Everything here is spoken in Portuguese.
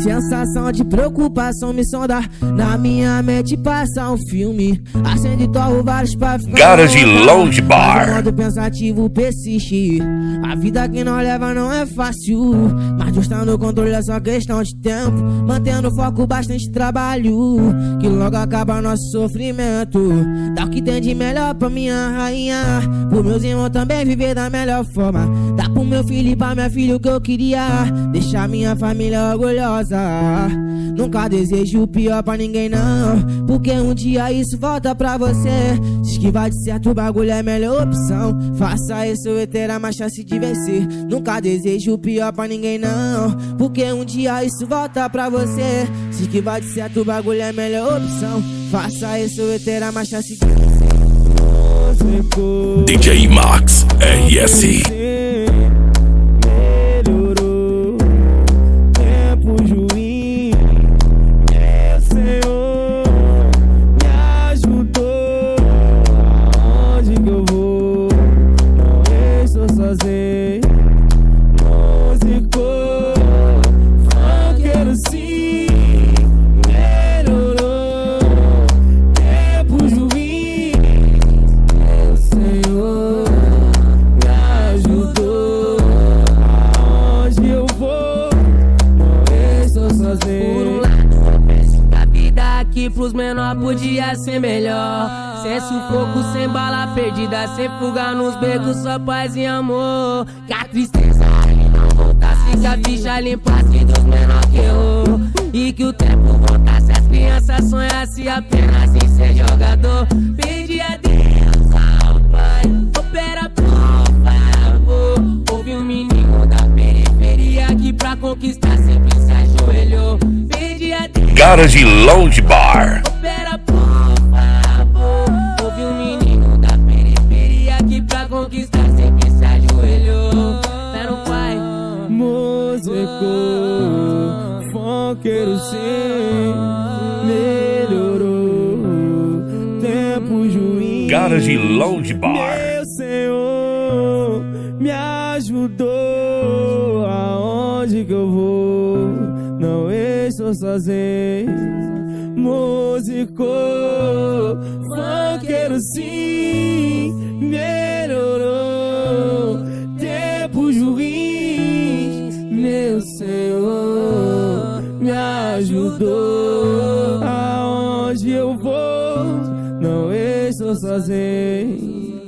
Sensação de preocupação me sonda. Na minha mente passa um filme. Acende, torro vários pra ficar Garage Lounge Bar. O modo pensativo persiste. A vida que não leva não é fácil, mas Deus tá no controle, é só questão de tempo. Mantendo foco, bastante trabalho, que logo acaba nosso sofrimento. Dá o que tem de melhor pra minha rainha, pro meus irmãos também viver da melhor forma. Dá pro meu filho e pra minha filha o que eu queria, deixar minha família orgulhosa. Nunca desejo o pior pra ninguém não, porque um dia isso volta pra você. Diz que vai de certo, o bagulho é a melhor opção. Faça isso e terá mais chance de vencer. Nunca desejo o pior pra ninguém não, porque um dia isso volta pra você. Diz que vai de certo, o bagulho é a melhor opção. Faça isso e terá mais chance de vencer. DJ Max RS. Melhorou, tempo ruim, meu Senhor me ajudou. Aonde que eu vou? Não estou sozinho. Músico, funkeiro sim. Melhorou, tempos ruins, meu Senhor me ajudou. Aonde eu vou? Não estou sozinho. Por um lado eu penso que a vida aqui pros menor podia ser melhor. Sem sufoco, sem bala perdida, sem fuga nos becos, só paz e amor. Que a tristeza aí não voltasse, que a ficha limpasse dos menor que eu. E que o tempo voltasse, as crianças sonhassem apenas em ser jogador. Pedi a Deus, ao Pai, opera por favor. Houve um menino da periferia que pra conquistar sempre se ajoelhou. Pedi a Deus, Garage Lounge Bar. opera por favor. Houve um menino da periferia que pra conquistar sempre se ajoelhou. Era um pai, músico, funkeiro sim. Melhorou, tempo ruim. Garage Lounge Bar. Meu Senhor me ajudou. Aonde que eu vou? Não estou sozinho. Músico, funkeiro sim. Melhorou, tempos ruins. Meu Senhor me ajudou. Aonde eu vou? Não estou sozinho.